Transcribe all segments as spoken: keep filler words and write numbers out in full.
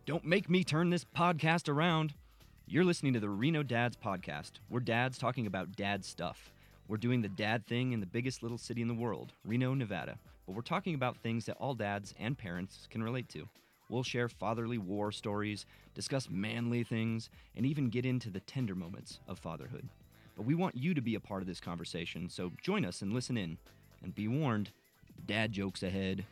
Don't make me turn this podcast around. You're listening to the Reno Dads Podcast. We're dads talking about dad stuff. We're doing the dad thing in the biggest little city in the world, Reno, Nevada. But we're talking about things that all dads and parents can relate to. We'll share fatherly war stories, discuss manly things, and even get into the tender moments of fatherhood. But we want you to be a part of this conversation, so join us and listen in. And be warned, dad jokes ahead.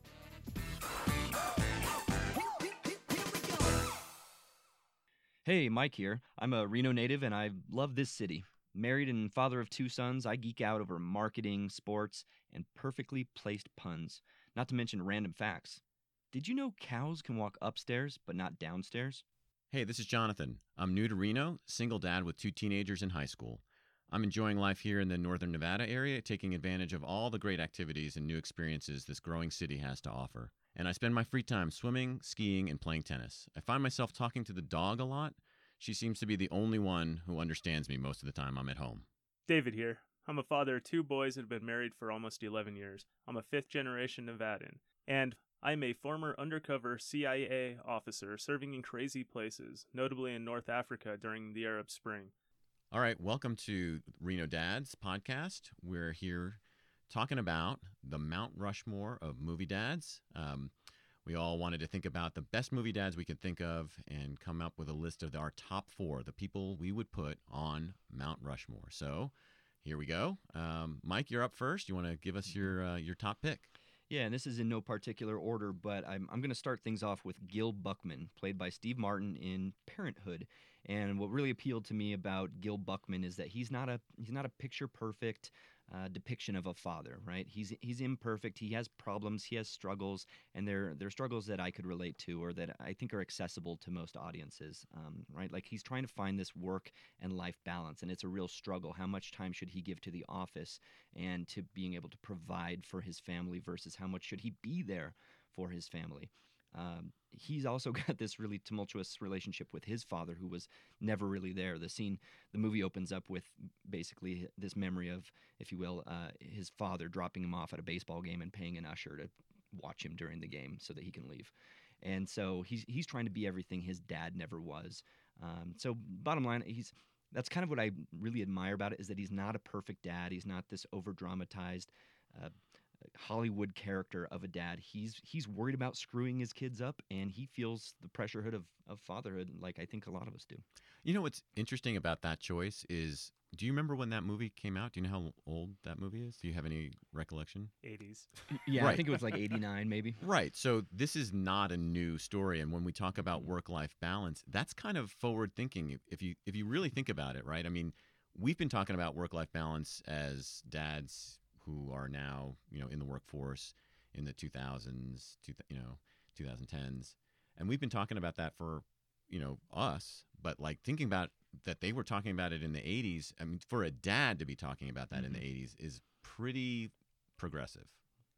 Hey, Mike here. I'm a Reno native and I love this city. Married and father of two sons, I geek out over marketing, sports, and perfectly placed puns, not to mention random facts. Did you know cows can walk upstairs but not downstairs? Hey, this is Jonathan. I'm new to Reno, single dad with two teenagers in high school. I'm enjoying life here in the northern Nevada area, taking advantage of all the great activities and new experiences this growing city has to offer. And I spend my free time swimming, skiing, and playing tennis. I find myself talking to the dog a lot. She seems to be the only one who understands me most of the time I'm at home. David here. I'm a father of two boys and have been married for almost eleven years. I'm a fifth-generation Nevadan. And I'm a former undercover C I A officer serving in crazy places, notably in North Africa during the Arab Spring. All right, welcome to Reno Dads Podcast. We're here talking about the Mount Rushmore of movie dads. Um, we all wanted to think about the best movie dads we could think of and come up with a list of our top four, the people we would put on Mount Rushmore. So here we go. Um, Mike, you're up first. You want to give us your uh, your top pick? Yeah, and this is in no particular order, but I'm, I'm going to start things off with Gil Buckman, played by Steve Martin in Parenthood. And what really appealed to me about Gil Buckman is that he's not a he's not a picture perfect uh, depiction of a father, right? He's he's imperfect. He has problems. He has struggles, and they're they're struggles that I could relate to, or that I think are accessible to most audiences, um, right? Like he's trying to find this work and life balance, and it's a real struggle. How much time should he give to the office and to being able to provide for his family versus how much should he be there for his family? Um, he's also got this really tumultuous relationship with his father, who was never really there. The scene, the movie opens up with basically this memory of, if you will, uh, his father dropping him off at a baseball game and paying an usher to watch him during the game so that he can leave. And so he's he's trying to be everything his dad never was. Um, so bottom line, he's that's kind of what I really admire about it, is that he's not a perfect dad. He's not this over-dramatized uh, Hollywood character of a dad. He's he's worried about screwing his kids up, and he feels the pressurehood of, of fatherhood, like I think a lot of us do. You know what's interesting about that choice is, do you remember when that movie came out? Do you know how old that movie is? Do you have any recollection? eighties. Yeah, Right. I think it was like eighty-nine maybe. Right. So this is not a new story, and when we talk about work-life balance, that's kind of forward thinking. If you if you really think about it, right? I mean, we've been talking about work-life balance as dads who are now, you know, in the workforce in the two thousands, two, you know, twenty tens. And we've been talking about that for, you know, us, but like thinking about that they were talking about it in the eighties. I mean, for a dad to be talking about that mm-hmm. in the eighties is pretty progressive.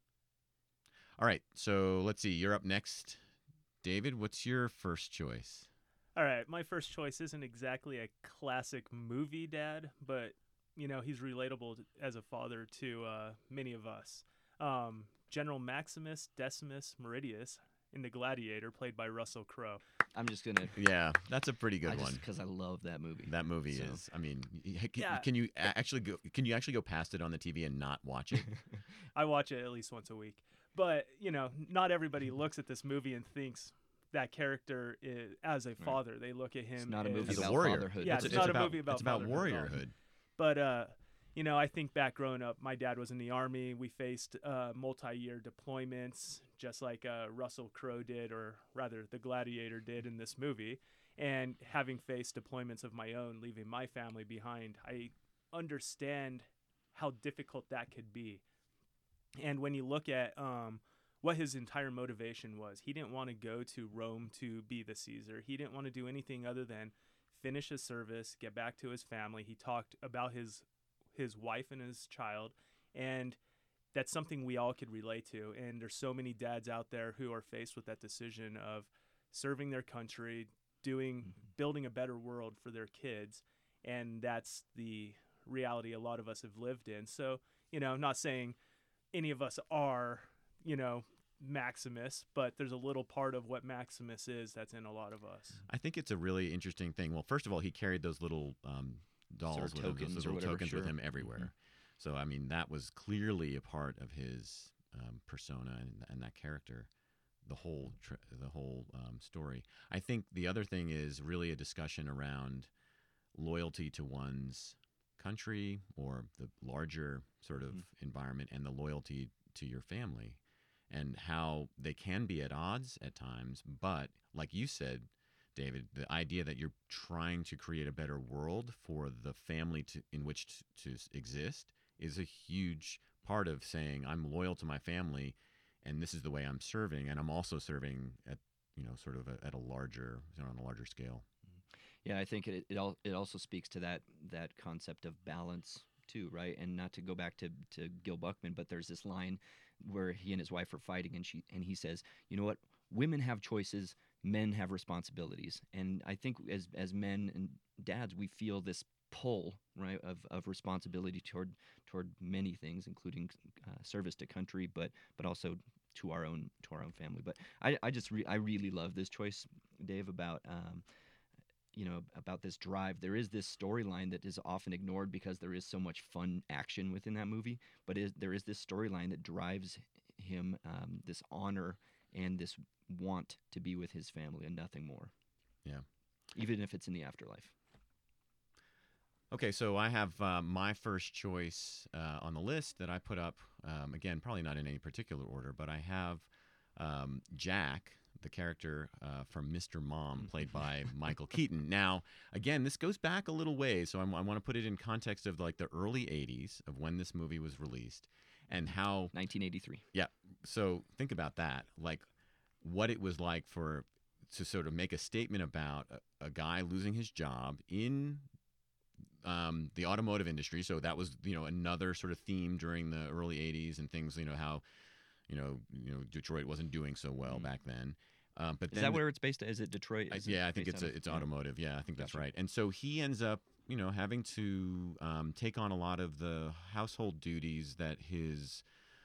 All right. So let's see. You're up next. David, what's your first choice? All right. My first choice isn't exactly a classic movie dad, but you know, he's relatable as a father to uh, many of us. Um, General Maximus Decimus Meridius in The Gladiator, played by Russell Crowe. I'm just gonna. Yeah, that's a pretty good I one. Because I love that movie. That movie so. is. I mean, can, yeah. can you actually go? Can you actually go past it on the T V and not watch it? I watch it at least once a week. But you know, not everybody looks at this movie and thinks that character is, as a father. Right. They look at him it's not a as, movie as about a warrior. fatherhood. Yeah, it's, it's, it's not about, a movie about it's about fatherhood. warriorhood. But uh, you know, I think back growing up, my dad was in the Army. We faced uh, multi-year deployments, just like uh, Russell Crowe did, or rather, the Gladiator did in this movie. And having faced deployments of my own, leaving my family behind, I understand how difficult that could be. And when you look at um, what his entire motivation was, he didn't want to go to Rome to be the Caesar. He didn't want to do anything other than finish his service, get back to his family. He talked about his his wife and his child, and that's something we all could relate to. And there's so many dads out there who are faced with that decision of serving their country, doing, mm-hmm. building a better world for their kids, and that's the reality a lot of us have lived in. So, you know, I'm not saying any of us are, you know, Maximus, but there's a little part of what Maximus is that's in a lot of us. I think it's a really interesting thing. Well, first of all, he carried those little um, dolls Sort of with him, tokens those or little whatever, tokens with sure. him everywhere. Mhm. So I mean, that was clearly a part of his um, persona and, and that character, the whole tr- the whole um, story. I think the other thing is really a discussion around loyalty to one's country or the larger sort of Mhm. environment, and the loyalty to your family, and how they can be at odds at times. But like you said, David, the idea that you're trying to create a better world for the family to, in which to, to exist is a huge part of saying I'm loyal to my family, and this is the way I'm serving, and I'm also serving at, you know, sort of a, at a larger, you know, on a larger scale. Yeah, I think it it, al- it also speaks to that that concept of balance too, right? And not to go back to, to Gil Buckman, but there's this line where he and his wife are fighting, and she and he says, "You know what? Women have choices, men have responsibilities." And I think as as men and dads, we feel this pull, right, of, of responsibility toward toward many things, including uh, service to country, but but also to our own to our own family. But I I just re- I really love this choice, Dave, about. Um, you know, about this drive. There is this storyline that is often ignored because there is so much fun action within that movie, but is, there is this storyline that drives him um, this honor and this want to be with his family and nothing more. Yeah. Even if it's in the afterlife. Okay, so I have uh, my first choice uh, on the list that I put up. Um, again, probably not in any particular order, but I have um, Jack, the character uh, from Mister Mom, played by Michael Keaton. Now, again, this goes back a little ways, so I'm, I want to put it in context of like the early eighties of when this movie was released, and how. nineteen eighty-three. Yeah. So think about that, like what it was like for to sort of make a statement about a, a guy losing his job in um, the automotive industry. So that was, you know, another sort of theme during the early eighties and things. You know how. You know, you know, Detroit wasn't doing so well Mm. back then. Um, but Is then that where it's based? Is it Detroit? I, Is it yeah, I think based it's out a, of- it's yeah. automotive. Yeah, I think that's Gotcha. right. And so he ends up, you know, having to um, take on a lot of the household duties that his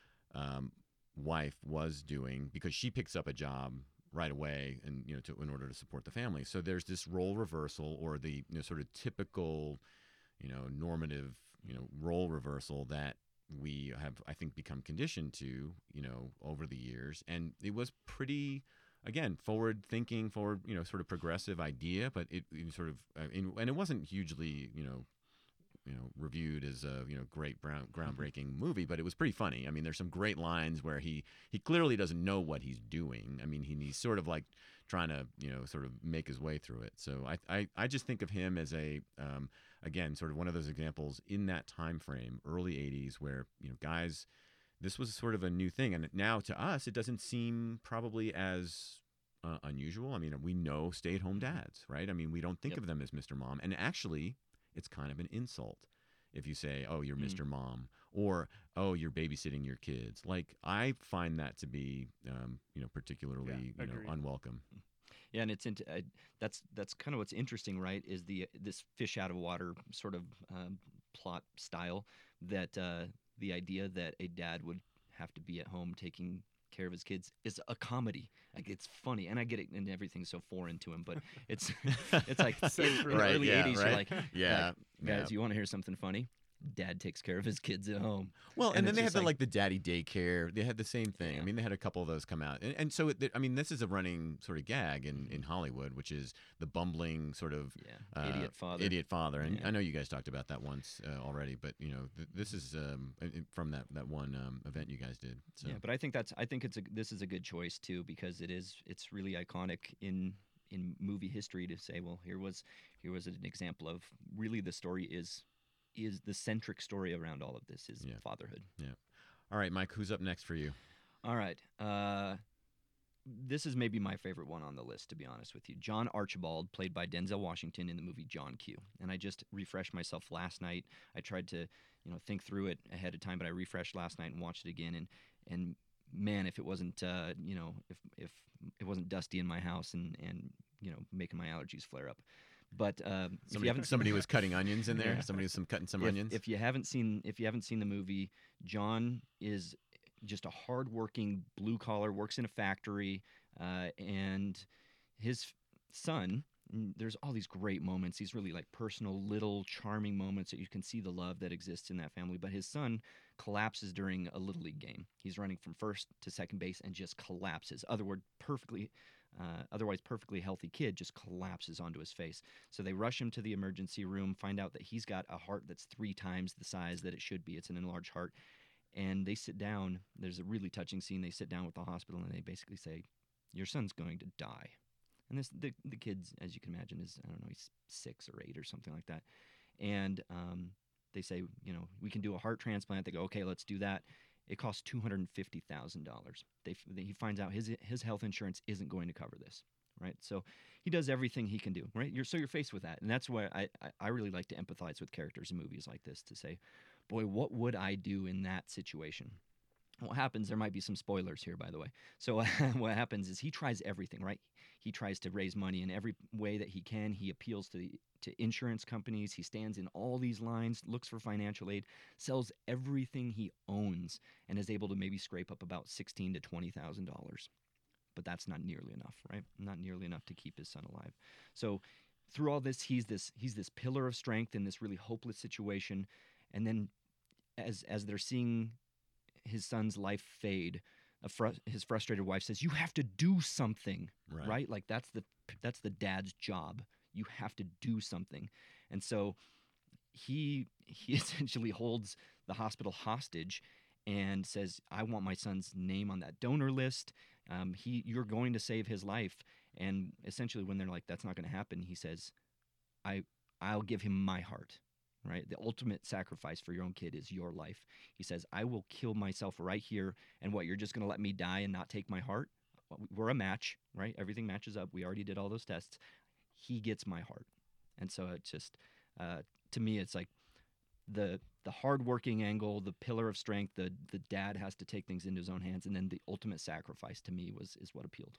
um, wife was doing, because she picks up a job right away, and you know, to, in order to support the family. So there's this role reversal, or the, you know, sort of typical, you know, normative, you know, role reversal that we have, I think, become conditioned to, you know, over the years. And it was pretty, again, forward thinking, forward, you know, sort of progressive idea, but it, it sort of, uh, in, and it wasn't hugely, you know, you know, reviewed as a, you know, great brown, groundbreaking movie, but it was pretty funny. I mean, there's some great lines where he, he clearly doesn't know what he's doing. I mean, he, he's sort of like trying to, you know, sort of make his way through it. So I, I, I just think of him as a, um, again, sort of one of those examples in that time frame, early eighties, where, you know, guys, this was sort of a new thing. And now to us, it doesn't seem probably as uh, unusual. I mean, we know stay-at-home dads, right? I mean, we don't think Yep. of them as Mister Mom. And actually, it's kind of an insult if you say, oh, you're Mm. Mister Mom, or, oh, you're babysitting your kids. Like, I find that to be, um, you know, particularly, Yeah, you know, agreed. unwelcome. Yeah, and it's into, uh, that's that's kind of what's interesting, right? Is the this fish out of water sort of um, plot style, that uh, the idea that a dad would have to be at home taking care of his kids is a comedy. Like, it's funny, and I get it, and everything's so foreign to him, but it's it's like So in, true. in the Right, early yeah, eighties, right. you're like, Yeah, like, guys, yeah. you want to hear something funny? Dad takes care of his kids at home. Well, and, And then it's they had just the like- like the daddy daycare. They had the same thing. I Yeah. mean, they had a couple of those come out, and, and so it, I mean, this is a running sort of gag in, in Hollywood, which is the bumbling sort of Yeah, uh, idiot father. idiot father. And Yeah. I know you guys talked about that once uh, already, but you know, th- this is um, i- i- from that that one um, event you guys did. So Yeah, but I think that's I think it's a this is a good choice too, because it is it's really iconic in in movie history to say, well, here was here was an example of really the story is is the centric story around all of this is Yeah. fatherhood. all right, Mike, who's up next for you? All right. Uh this is maybe my favorite one on the list, to be honest with you. John Archibald, played by Denzel Washington in the movie John Q. And I just refreshed myself last night. I tried to, you know, think through it ahead of time, but I refreshed last night and watched it again. And and man, if it wasn't, uh, you know, if if it wasn't dusty in my house and and you know making my allergies flare up. But um, if you Somebody, haven't somebody was cutting onions in there. Yeah. Somebody was some cutting some if, onions. if you haven't seen if you haven't seen the movie, John is just a hardworking blue collar, works in a factory, uh, and his f- son. mm, There's all these great moments, these really like personal, little, charming moments that you can see the love that exists in that family. But his son collapses during a little league game. He's running from first to second base and just collapses. Other word, perfectly, uh, otherwise perfectly healthy kid just collapses onto his face. So they rush him to the emergency room, find out that he's got a heart that's three times the size that it should be. It's an enlarged heart, and they sit down. There's a really touching scene. They sit down with the hospital and they basically say, "Your son's going to die." And this the the kid's, as you can imagine, is, I don't know, he's six or eight or something like that. And um, they say, you know, we can do a heart transplant. They go, okay, let's do that. It costs two hundred and fifty thousand dollars. They he finds out his his health insurance isn't going to cover this. Right, so he does everything he can do. Right, you're so you're faced with that, and that's why I, I I really like to empathize with characters in movies like this, to say, boy, what would I do in that situation? What happens, there might be some spoilers here, by the way. So uh, what happens is he tries everything, right? He tries to raise money in every way that he can. He appeals to to insurance companies. He stands in all these lines, looks for financial aid, sells everything he owns, and is able to maybe scrape up about sixteen to twenty thousand dollars. But that's not nearly enough, right? Not nearly enough to keep his son alive. So through all this, he's this he's this pillar of strength in this really hopeless situation. And then as as they're seeing his son's life fade, a fr- his frustrated wife says, "You have to do something," Right. right? Like that's the that's the dad's job. You have to do something. And so he he essentially holds the hospital hostage and says, "I want my son's name on that donor list. Um, he, you're going to save his life." And essentially, when they're like, "That's not going to happen," he says, "I, I'll give him my heart." Right, the ultimate sacrifice for your own kid is your life. He says, "I will kill myself right here, and what? You're just going to let me die and not take my heart? We're a match, right? Everything matches up. We already did all those tests. He gets my heart." And so it's just, uh, to me, it's like the the hardworking angle, the pillar of strength, the the dad has to take things into his own hands, and then the ultimate sacrifice to me was is what appealed.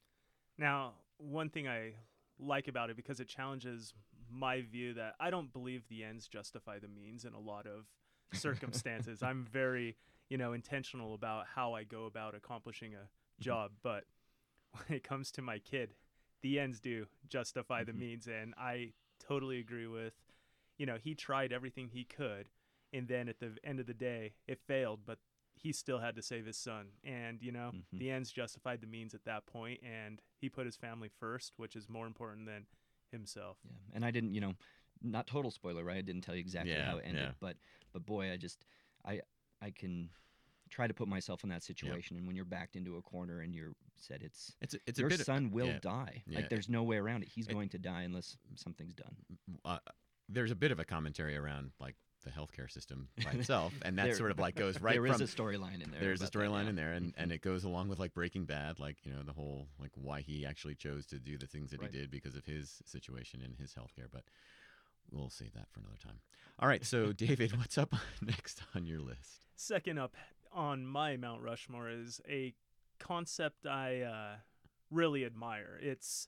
Now, one thing I like about it, because it challenges my view that I don't believe the ends justify the means in a lot of circumstances. I'm very, you know, intentional about how I go about accomplishing a job, but when it comes to my kid, the ends do justify the Mhm. means, and I totally agree with, you know, he tried everything he could, and then at the end of the day, it failed, but he still had to save his son. And, you know, Mhm. the ends justified the means at that point, and he put his family first, which is more important than himself. Yeah, and I didn't, you know, not total spoiler, right? I didn't tell you exactly Yeah, how it ended, yeah. but but boy, I just I I can try to put myself in that situation, and when you're backed into a corner and you're said it's It's a, it's a your bit. of- son will yeah, die. yeah. Like there's no way around it. He's It- going to die unless something's done. uh, there's a bit of a commentary around like the healthcare system by itself, and that There- sort of like goes right There from. is a storyline in there. There's a about that, storyline yeah. in there, and, Mhm. and it goes along with like Breaking Bad, like you know the whole like why he actually chose to do the things that Right. he did because of his situation and his healthcare. But we'll save that for another time. All right, so David, what's up next on your list? Second up on my Mount Rushmore is a concept I uh, really admire. It's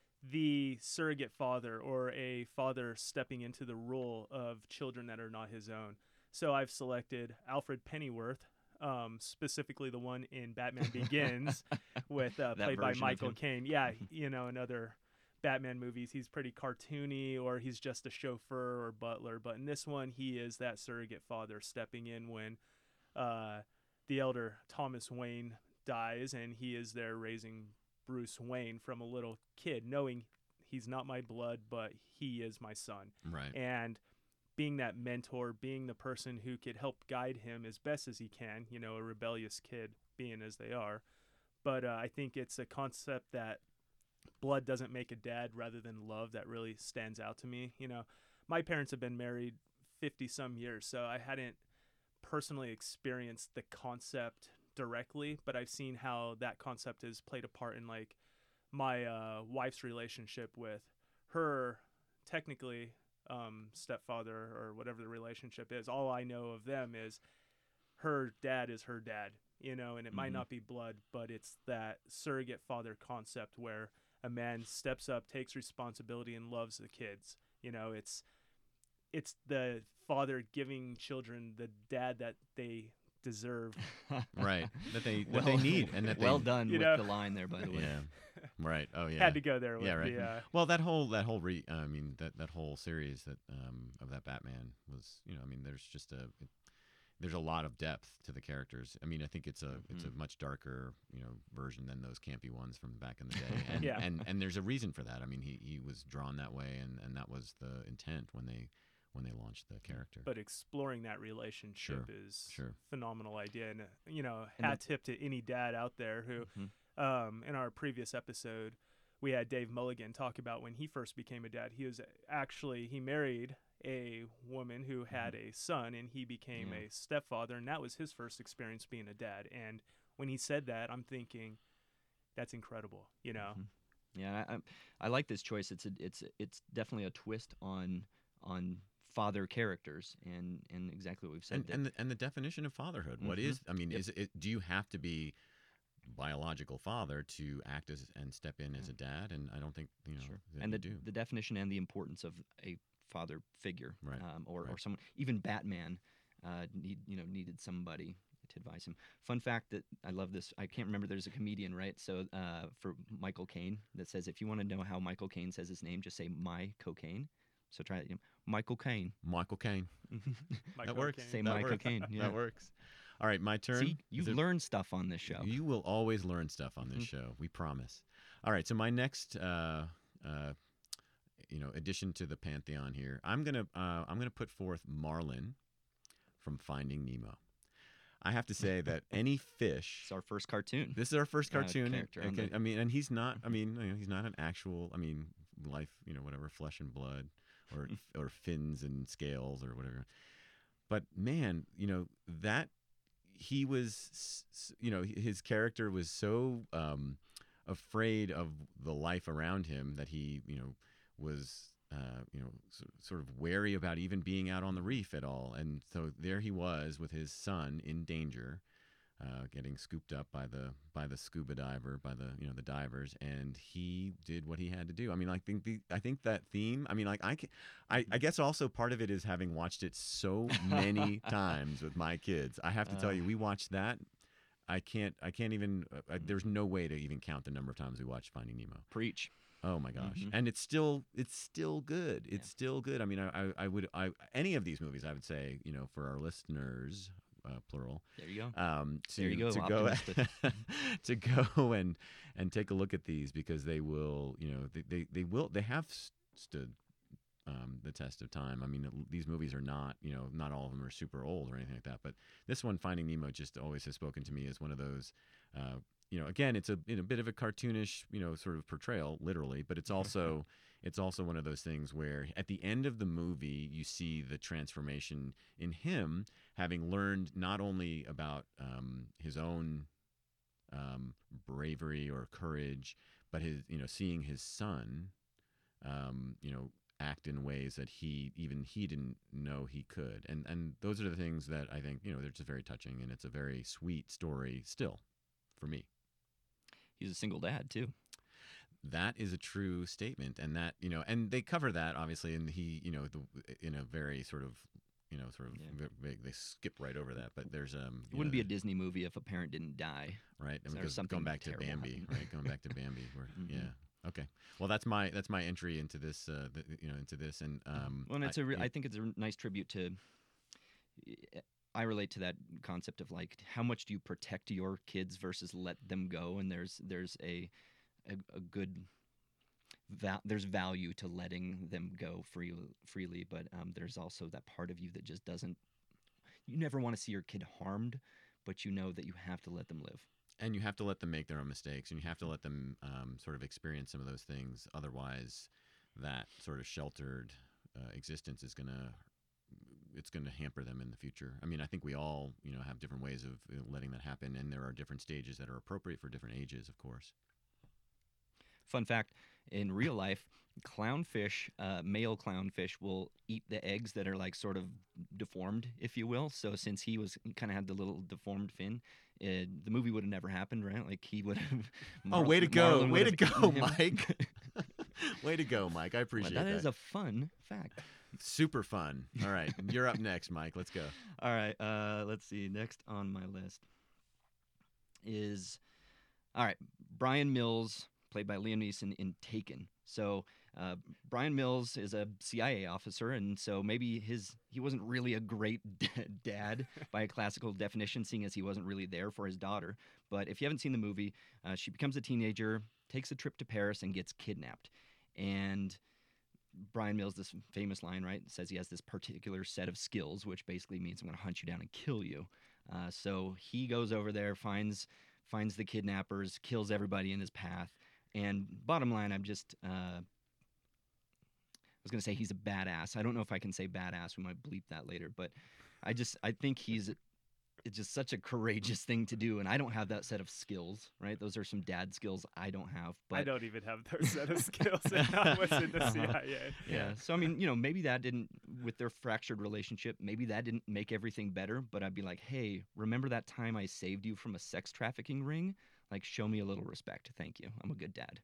the surrogate father, or a father stepping into the role of children that are not his own. So I've selected Alfred Pennyworth, um, specifically the one in Batman Begins, with uh, That played by version of Michael him. Caine. Yeah, you know, in other Batman movies, he's pretty cartoony, or he's just a chauffeur or butler. But in this one, he is that surrogate father stepping in when uh, the elder Thomas Wayne dies, and he is there raising Bruce Wayne from a little kid, knowing he's not my blood, but he is my son. Right. And being that mentor, being the person who could help guide him as best as he can, you know, a rebellious kid being as they are. But uh, I think it's a concept that blood doesn't make a dad rather than love that really stands out to me. You know, my parents have been married fifty some years, so I hadn't personally experienced the concept directly, but I've seen how that concept has played a part in like my uh, wife's relationship with her technically um, stepfather, or whatever the relationship is. All I know of them is her dad is her dad, you know, and it might Mhm. not be blood, but it's that surrogate father concept where a man steps up, takes responsibility, and loves the kids. You know, it's it's the father giving children the dad that they deserve. Right. That they that Well- they need and that they Well done You with know. the line there, by the way. Yeah. Right. Oh yeah. Had to go there with Yeah, right. the. Uh, Well, that whole that whole re, I mean that that whole series that um of that Batman was, you know, I mean there's just a it, there's a lot of depth to the characters. I mean, I think it's a it's a much darker, you know, version than those campy ones from back in the day. And Yeah. and, and there's a reason for that. I mean, he, he was drawn that way and, and that was the intent when they when they launched the character. but exploring that relationship Sure, is sure. phenomenal idea, and uh, you know, And hat tip to any dad out there who, Mhm. um, in our previous episode, we had Dave Mulligan talk about when he first became a dad. He was actually he married a woman who had a son, and he became Yeah. a stepfather, and that was his first experience being a dad. And when he said that, I'm thinking, that's incredible, you know. Mhm. Yeah, I, I I like this choice. It's a, it's it's definitely a twist on on father characters and and exactly what we've said. and that- and the, and the definition of fatherhood. What Mhm. is I mean, Yep. is it do you have to be biological father to act as and step in as a dad? And I don't think, you know, Sure. that And you the do. the definition and the importance of a father figure, Right, um, or or right. someone, even Batman, uh, need you know needed somebody to advise him. Fun fact that I love this. I can't remember. There's a comedian, right? So uh, for Michael Caine, that says if you want to know how Michael Caine says his name, just say my cocaine. So try it. You know, Michael Caine. Michael Caine. Michael works. Caine. Say That Michael works. Caine. Yeah. That works. All right, my turn. See, you Is it- learn stuff on this show. You will always learn stuff on this Mhm. show. We promise. All right. So my next, uh, uh, you know, addition to the pantheon here, I'm gonna uh, I'm gonna put forth Marlin from Finding Nemo. I have to say that any fish. It's our first cartoon. This is our first uh, cartoon. and- character on and- the- I mean, and he's not. I mean, you know, he's not an actual. I mean, life. You know, whatever, flesh and blood, or or fins and scales or whatever. But man, you know that he was. s- s- You know, his character was so um, afraid of the life around him that he, you know, was. Uh, you know, so, sort of wary about even being out on the reef at all, and so there he was with his son in danger, uh, getting scooped up by the by the scuba diver, by the you know the divers, and he did what he had to do. I mean, I think the I think that theme. I mean, like I, can, I I guess also part of it is having watched it so many times with my kids. I have to tell Uh. you, we watched that. I can't I can't even. Uh, I, there's no way to even count the number of times we watched Finding Nemo. Preach. Oh my gosh! Mhm. And it's still it's still good. It's Yeah. still good. I mean, I, I I would I any of these movies I would say, you know, for our listeners, uh, plural, There you go. um, to There you go, to go optimistic. to go and and take a look at these because they will, you know, they they, they will they have s- stood um, the test of time. I mean, these movies are not, you know, not all of them are super old or anything like that. But this one, Finding Nemo, just always has spoken to me as one of those. Uh, you know, again, it's a, you know, bit of a cartoonish, you know, sort of portrayal, literally, but it's also it's also one of those things where at the end of the movie you see the transformation in him, having learned not only about um, his own um, bravery or courage, but his, you know, seeing his son, um, you know, act in ways that he even he didn't know he could, and and those are the things that I think, you know, they're just very touching, and it's a very sweet story still, for me. He's a single dad too. That is a true statement, and that, you know, and they cover that obviously, and he, you know, the, in a very sort of, you know, sort of Yeah. ve- they skip right over that, but there's um, It you wouldn't know, be a Disney movie if a parent didn't die. right, and Or because something going back to terrible Bambi, happened. right, going back to Bambi, where, Mhm. yeah, okay, well that's my that's my entry into this, uh, the, you know, into this, and um, Well, and it's I, a re- yeah, I think it's a r- nice tribute to. I relate to that concept of like how much do you protect your kids versus let them go, and there's there's a a, a good val- there's value to letting them go free, freely, but um, there's also that part of you that just doesn't. You never want to see your kid harmed, but you know that you have to let them live. and you have to let them make their own mistakes, and you have to let them um, sort of experience some of those things. Otherwise, that sort of sheltered uh, existence is gonna it's going to hamper them in the future. I mean, I think we all, you know, have different ways of you know, letting that happen, and there are different stages that are appropriate for different ages, of course. Fun fact: in real life, clownfish, uh, male clownfish, will eat the eggs that are like sort of deformed, if you will. So since he was kind of had the little deformed fin, uh, the movie would have never happened, right? Like he would have. Oh, way to go. Way to go, Mike. Way to go, Mike. I Well, appreciate that that. is a fun fact. Super fun. All right, you're up next, Mike. Let's go. All right, uh, let's see. Next on my list is, all right, Brian Mills, played by Liam Neeson in Taken. So uh, Brian Mills is a C I A officer, and so maybe his he wasn't really a great d- dad by a classical definition, seeing as he wasn't really there for his daughter. But if you haven't seen the movie, uh, she becomes a teenager, takes a trip to Paris, and gets kidnapped. And Brian Mills, this famous line, right, says he has this particular set of skills, which basically means I'm going to hunt you down and kill you. Uh, so he goes over there, finds finds the kidnappers, kills everybody in his path. And bottom line, I'm just, uh, I was going to say he's a badass. I don't know if I can say badass. We might bleep that later. But I just, I think he's, it's just such a courageous thing to do. And I don't have that set of skills, right? Those are some dad skills I don't have. But I don't even have those set of skills and not what's in the C I A. Yeah. So, I mean, you know, maybe that didn't, with their fractured relationship, maybe that didn't make everything better. But I'd be like, hey, remember that time I saved you from a sex trafficking ring? Like, show me a little respect. Thank you. I'm a good dad.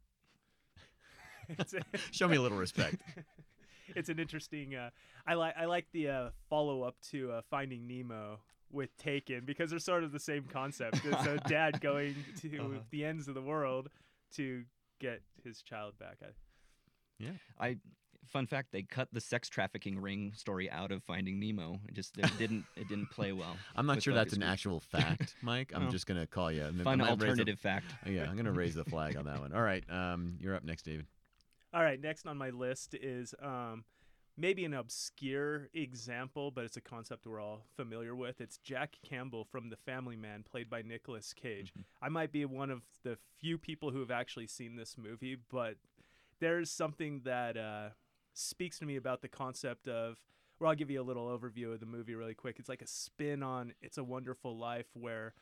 It's a- Show me a little respect. it's an interesting. Uh, I like I like the uh, follow up to uh, Finding Nemo with Taken, because they're sort of the same concept. It's a dad going to Uh-huh. the ends of the world to get his child back. I, Yeah. I fun fact, they cut the sex trafficking ring story out of Finding Nemo. It just it didn't it didn't play well. I'm not with sure that's focus an group. actual fact, Mike. I'm Oh. just gonna call you. I'm Fun gonna raise the- alternative fact. yeah, I'm gonna raise the flag on that one. All right, um, you're up next, David. All right, next on my list is um, maybe an obscure example, but it's a concept we're all familiar with. It's Jack Campbell from The Family Man, played by Nicolas Cage. Mhm. I might be one of the few people who have actually seen this movie, but there's something that uh, speaks to me about the concept of, well, I'll give you a little overview of the movie really quick. It's like a spin on It's a Wonderful Life, where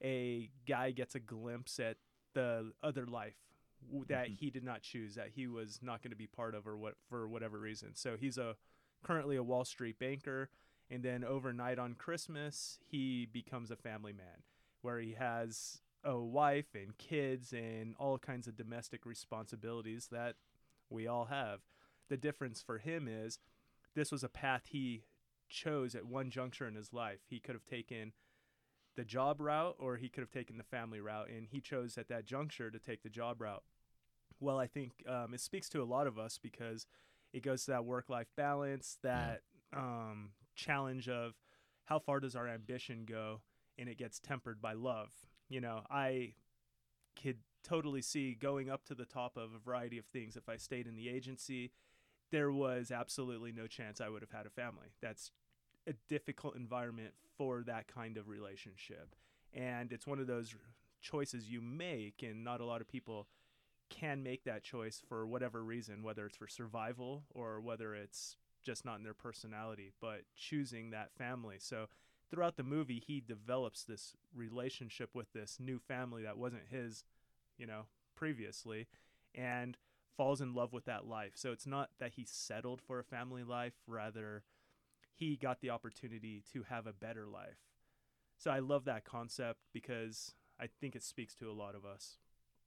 a guy gets a glimpse at the other life w- that Mhm. he did not choose, that he was not going to be part of, or what for whatever reason. So he's a currently a Wall Street banker, and then overnight on Christmas he becomes a family man, where he has a wife and kids and all kinds of domestic responsibilities that we all have. The difference for him is this was a path he chose at one juncture in his life. He could have taken the job route, or he could have taken the family route, and he chose at that juncture to take the job route. Well, I think um, it speaks to a lot of us, because it goes to that work-life balance, that um, challenge of how far does our ambition go, and it gets tempered by love. You know, I could totally see going up to the top of a variety of things. If I stayed in the agency, there was absolutely no chance I would have had a family. That's a difficult environment for that kind of relationship. And it's one of those choices you make, and not a lot of people can make that choice for whatever reason, whether it's for survival or whether it's just not in their personality, but choosing that family. So throughout the movie, he develops this relationship with this new family that wasn't his, you know, previously, and falls in love with that life. So it's not that he settled for a family life, rather he got the opportunity to have a better life. So I love that concept, because I think it speaks to a lot of us.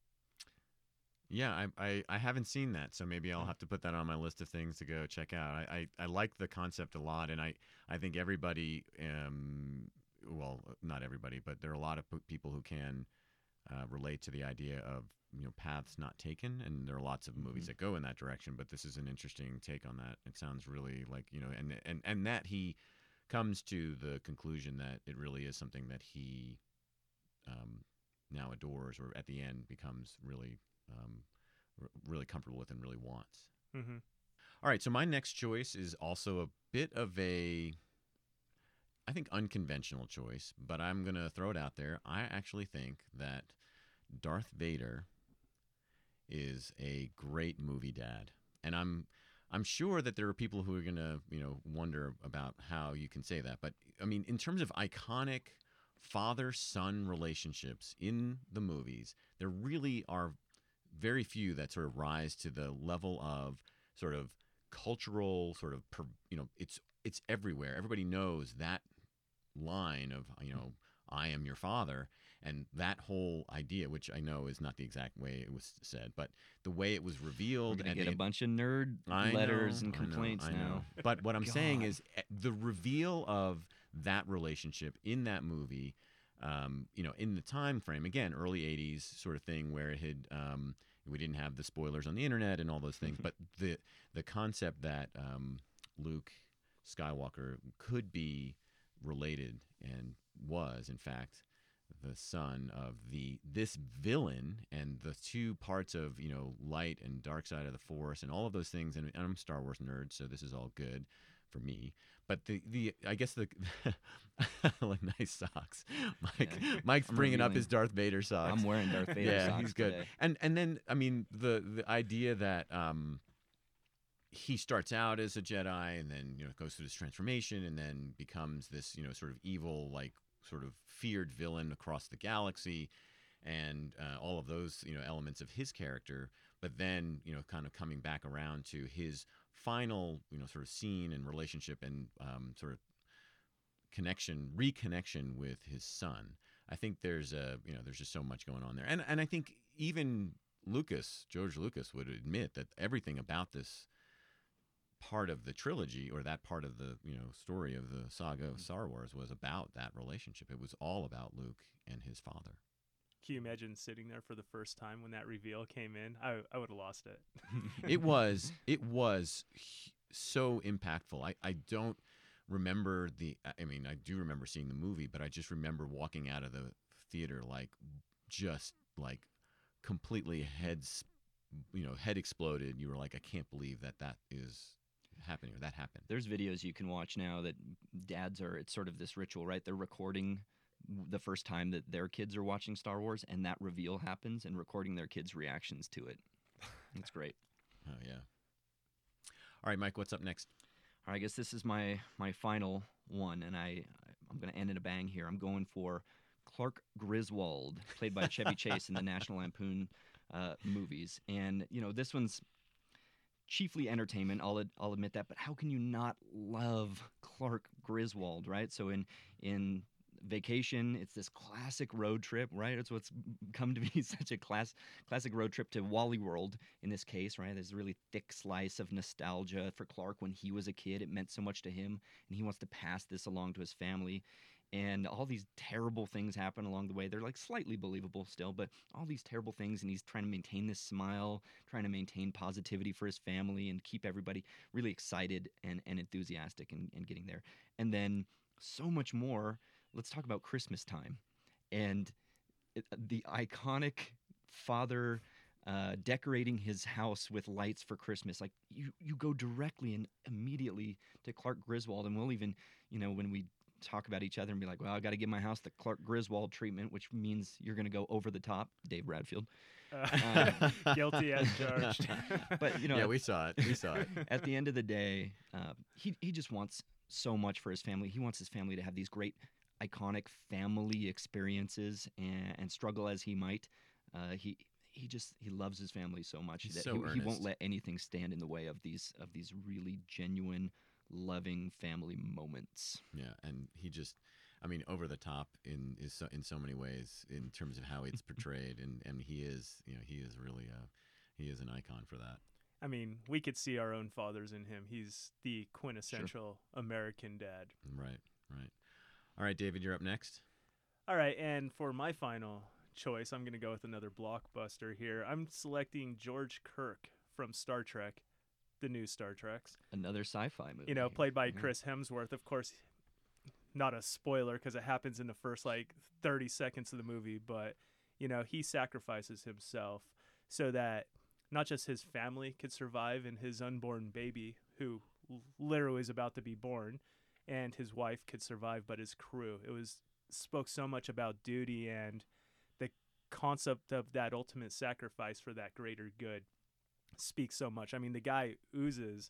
Yeah, I, I I haven't seen that, so maybe I'll have to put that on my list of things to go check out. I I, I like the concept a lot, and I, I think everybody, um, well, not everybody, but there are a lot of p- people who can uh, relate to the idea of, you know, paths not taken, and there are lots of movies Mhm. that go in that direction. But this is an interesting take on that. It sounds really like, you know, and and and that he comes to the conclusion that it really is something that he um, now adores, or at the end becomes really um, r- really comfortable with and really wants. Mm-hmm. All right, so my next choice is also a bit of a, I think, unconventional choice, but I'm going to throw it out there. I actually think that Darth Vader is a great movie dad. And I'm I'm sure that there are people who are going to, you know, wonder about how you can say that. But I mean, in terms of iconic father-son relationships in the movies, there really are very few that sort of rise to the level of sort of cultural sort of, per, you know, it's it's everywhere. Everybody knows that line of, you know, I am your father. And that whole idea, which I know is not the exact way it was said, but the way it was We're revealed gonna and get the, a bunch of nerd I letters know, and I know, complaints I now. know. But what I'm saying God. is eh, the reveal of that relationship in that movie, um, you know, in the time frame, again, early eighties sort of thing where it had, um, we didn't have the spoilers on the internet and all those things, but the the concept that um, Luke Skywalker could be related and was, in fact, the son of the this villain, and the two parts of, you know, light and dark side of the Force and all of those things. And, and I'm a Star Wars nerd, so this is all good for me. But the the I guess the like nice socks. Mike Yeah. Mike's I'm bringing up revealing. his Darth Vader socks. I'm wearing Darth Vader yeah, socks he's good. today. And and then I mean the the idea that um he starts out as a Jedi and then, you know, goes through this transformation and then becomes this, you know, sort of evil, like sort of feared villain across the galaxy, and uh, all of those, you know, elements of his character. But then, you know, kind of coming back around to his final, you know, sort of scene and relationship and um, sort of connection, reconnection with his son. I think there's a, you know, there's just so much going on there. And and I think even Lucas, George Lucas, would admit that everything about this part of the trilogy, or that part of the, you know, story of the saga of Star Wars, was about that relationship. It was all about Luke and his father. Can you imagine sitting there for the first time when that reveal came in? I I would have lost it. It was it was h- so impactful. I I don't remember the I mean, I do remember seeing the movie, but I just remember walking out of the theater like just like completely heads, you know, head exploded. You were like, I can't believe that that is happening, or that happened. There's videos you can watch now that dads are, it's sort of this ritual, right? They're recording the first time that their kids are watching Star Wars, and that reveal happens, and recording their kids' reactions to it. It's great. Oh yeah. All right, Mike, what's up next? All right, I guess this is my my final one, and I I'm going to end in a bang here. I'm going for Clark Griswold, played by Chevy Chase in the National Lampoon uh, movies. And you know, this one's chiefly entertainment. I'll ad- I'll admit that, but how can you not love Clark Griswold, right? So in in Vacation, it's this classic road trip, right? It's what's come to be such a class classic road trip to Wally World in this case, right? There's a really thick slice of nostalgia for Clark when he was a kid. It meant so much to him, and he wants to pass this along to his family. And all these terrible things happen along the way. They're like slightly believable still, but all these terrible things, and he's trying to maintain this smile, trying to maintain positivity for his family and keep everybody really excited and, and enthusiastic and, and getting there. And then so much more. Let's talk about Christmas time and it, the iconic father uh, decorating his house with lights for Christmas. Like you, you go directly and immediately to Clark Griswold, and we'll even, you know, when we talk about each other and be like, well, I got to give my house the Clark Griswold treatment, which means you're going to go over the top, Dave Bradfield. Uh, guilty as charged. But you know, Yeah, we saw it. We saw it. at the end of the day, uh, he he just wants so much for his family. He wants his family to have these great, iconic family experiences, and, and struggle as he might, uh, he he just he loves his family so much He's that so he, he won't earnest. let anything stand in the way of these of these really genuine, loving family moments. Yeah, and he just, I mean, over the top in is so, in so many ways in terms of how it's portrayed, and and he is, you know, he is really a he is an icon for that. I mean, we could see our own fathers in him. He's the quintessential American dad. Right, right. All right, David, you're up next. All right, and for my final choice, I'm going to go with another blockbuster here. I'm selecting George Kirk from Star Trek, the new Star Treks. Another sci-fi movie. You know, played by Yeah. Chris Hemsworth. Of course, not a spoiler because it happens in the first like thirty seconds of the movie, but you know, he sacrifices himself so that not just his family could survive and his unborn baby, who l- literally is about to be born, and his wife could survive, but his crew. It was spoke so much about duty and the concept of that ultimate sacrifice for that greater good speaks so much. I mean, the guy oozes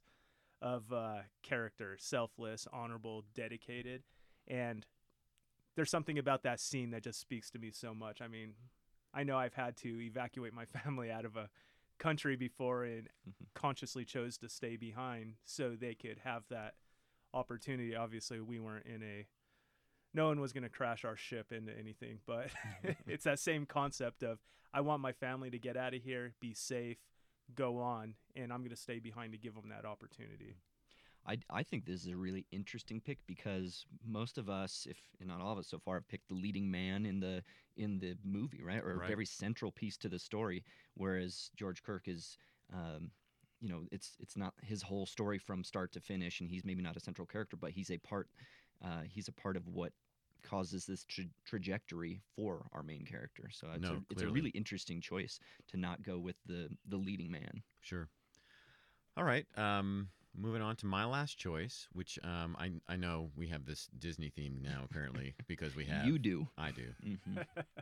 of uh, character, selfless, honorable, dedicated, and there's something about that scene that just speaks to me so much. I mean, I know I've had to evacuate my family out of a country before and consciously chose to stay behind so they could have that opportunity. Obviously, we weren't in a no one was going to crash our ship into anything, but it's that same concept of I want my family to get out of here, be safe, go on, and I'm going to stay behind to give them that opportunity. I, I think this is a really interesting pick because most of us, if not all of us so far, have picked the leading man in the in the movie, right, or Right. a very central piece to the story. Whereas George Kirk is, um, you know, it's it's not his whole story from start to finish, and he's maybe not a central character, but he's a part. Uh, he's a part of what causes this tra- trajectory for our main character. So it's, No, a, it's a clearly. really interesting choice to not go with the the leading man. Sure. All right. Um, moving on to my last choice, which um, I I know we have this Disney theme now apparently because we have. You do. I do. hmm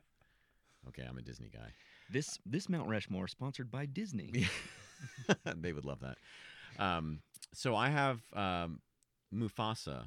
Okay, I'm a Disney guy. This this Mount Rushmore sponsored by Disney. They would love that. Um, so I have um, Mufasa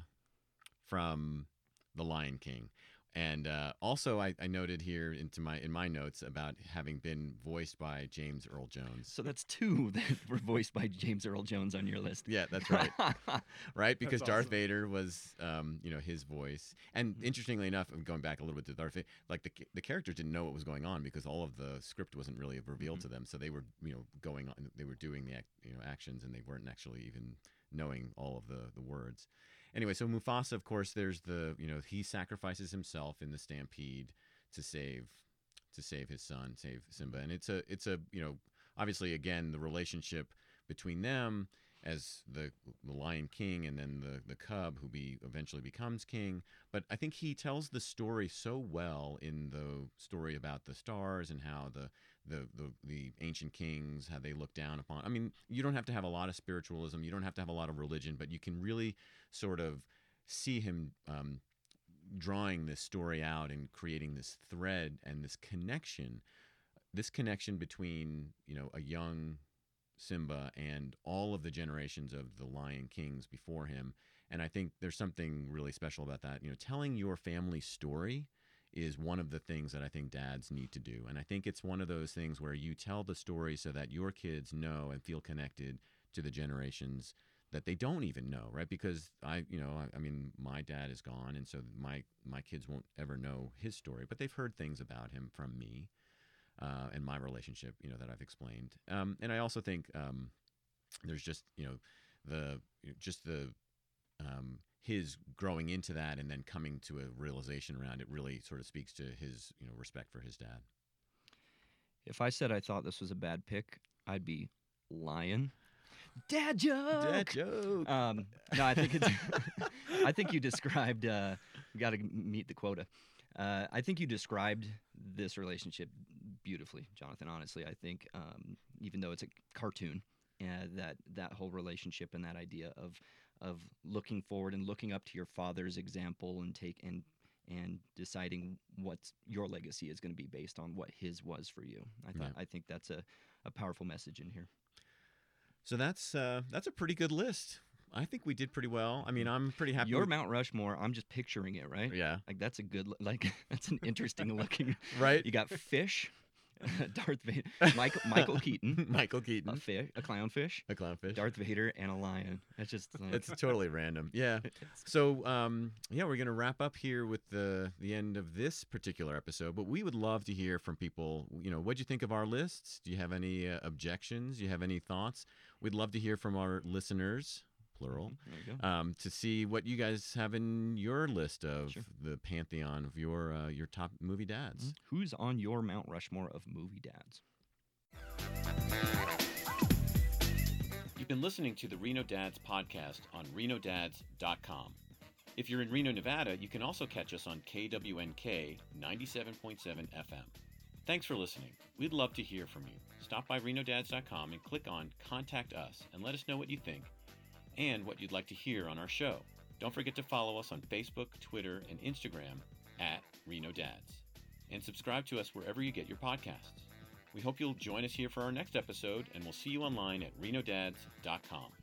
from The Lion King. And uh, also, I, I noted here into my in my notes about having been voiced by James Earl Jones. So that's two that were voiced by James Earl Jones on your list. Yeah, that's right. Right, because That's Darth awesome. Vader was, um, you know, his voice. And interestingly enough, I'm going back a little bit to Darth Vader, like the the characters didn't know what was going on because all of the script wasn't really revealed to them. So they were, you know, going on, they were doing the, ac- you know, actions, and they weren't actually even knowing all of the the words. Anyway, so Mufasa, of course, there's the, you know, he sacrifices himself in the stampede to save to save his son, save Simba, and it's a it's a you know, obviously again the relationship between them as the the Lion King and then the the cub who be eventually becomes king. But I think he tells the story so well in the story about the stars and how the the the, the ancient kings, how they look down upon. I mean, you don't have to have a lot of spiritualism, you don't have to have a lot of religion, but you can really sort of see him um, drawing this story out and creating this thread and this connection, this connection between, you know, a young Simba and all of the generations of the Lion Kings before him. And I think there's something really special about that. You know, telling your family story is one of the things that I think dads need to do. And I think it's one of those things where you tell the story so that your kids know and feel connected to the generations that they don't even know, right? Because I, you know, I, I mean, my dad is gone, and so my my kids won't ever know his story, but they've heard things about him from me uh, and my relationship, you know, that I've explained. Um, and I also think um, there's just, you know, the just the um, his growing into that and then coming to a realization around it really sort of speaks to his, you know, respect for his dad. If I said I thought this was a bad pick, I'd be lying. Dad joke. Dad joke. Um, no, I think it's. I think you described. Uh, we got to meet the quota. Uh, I think you described this relationship beautifully, Jonathan. Honestly, I think um, even though it's a cartoon, uh, that that whole relationship and that idea of of looking forward and looking up to your father's example and take and and deciding what your legacy is going to be based on what his was for you. I thought. Yeah. I think that's a, a powerful message in here. So that's uh, that's a pretty good list. I think we did pretty well. I mean, I'm pretty happy. Your with- Mount Rushmore, I'm just picturing it, right? Yeah. Like that's a good, like that's an interesting looking. Right. You got fish, Darth Vader, Michael Michael Keaton, Michael a Keaton, fish, a clownfish, a clownfish. Darth Vader, and a lion. That's just like, It's totally random. Yeah. So, um, yeah, we're going to wrap up here with the the end of this particular episode. But we would love to hear from people. You know, what'd you think of our lists? Do you have any uh, objections? Do you have any thoughts? We'd love to hear from our listeners, plural, there you go. um, to see what you guys have in your list of Sure. the pantheon of your uh, your top movie dads. Who's on your Mount Rushmore of movie dads? You've been listening to the Reno Dads podcast on reno dads dot com. If you're in Reno, Nevada, you can also catch us on K W N K ninety-seven point seven F M. Thanks for listening. We'd love to hear from you. Stop by reno dads dot com and click on Contact Us and let us know what you think and what you'd like to hear on our show. Don't forget to follow us on Facebook, Twitter, and Instagram at Reno Dads. And subscribe to us wherever you get your podcasts. We hope you'll join us here for our next episode, and we'll see you online at reno dads dot com.